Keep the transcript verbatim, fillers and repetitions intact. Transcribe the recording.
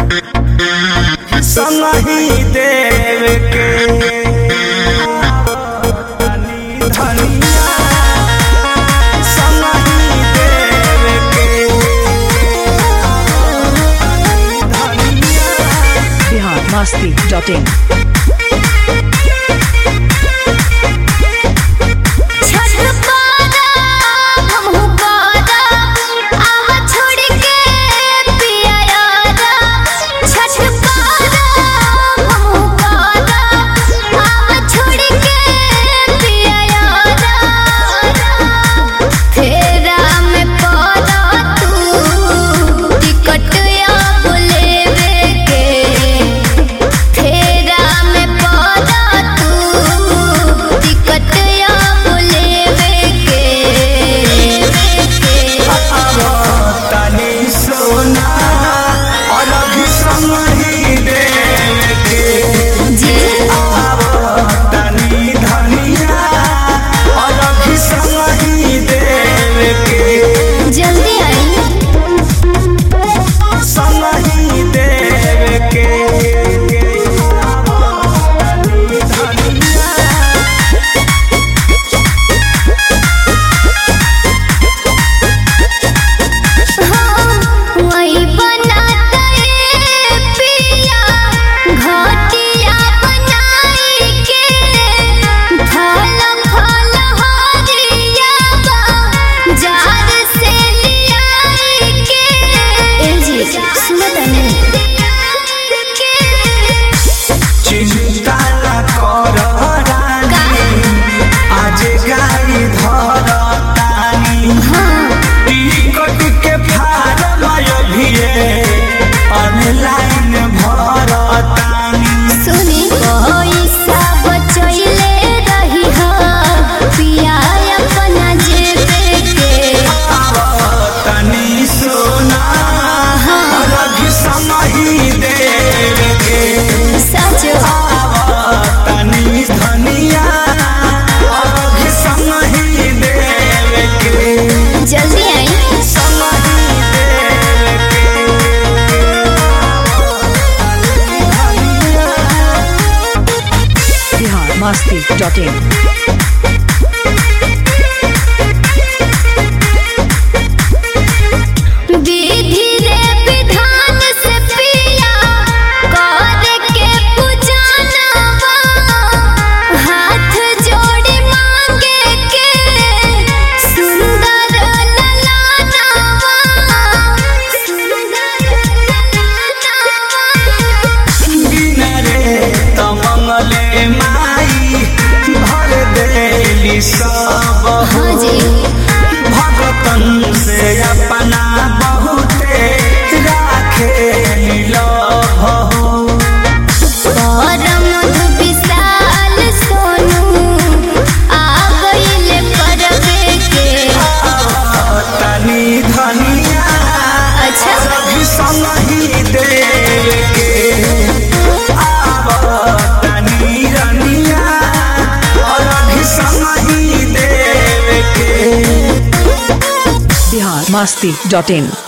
संगही देव के धनिया संगही देव के धनिया। Bihar Masti dot in. Masti dot in. सब भगतन से अपना बहुते राखे विशाल सोनू आ गइल परबे के तनी धनिया। अच्छा सभी संगही देव के आव तनी रनिया और अभी संगही देव के। बिहार मस्ती डॉट इन।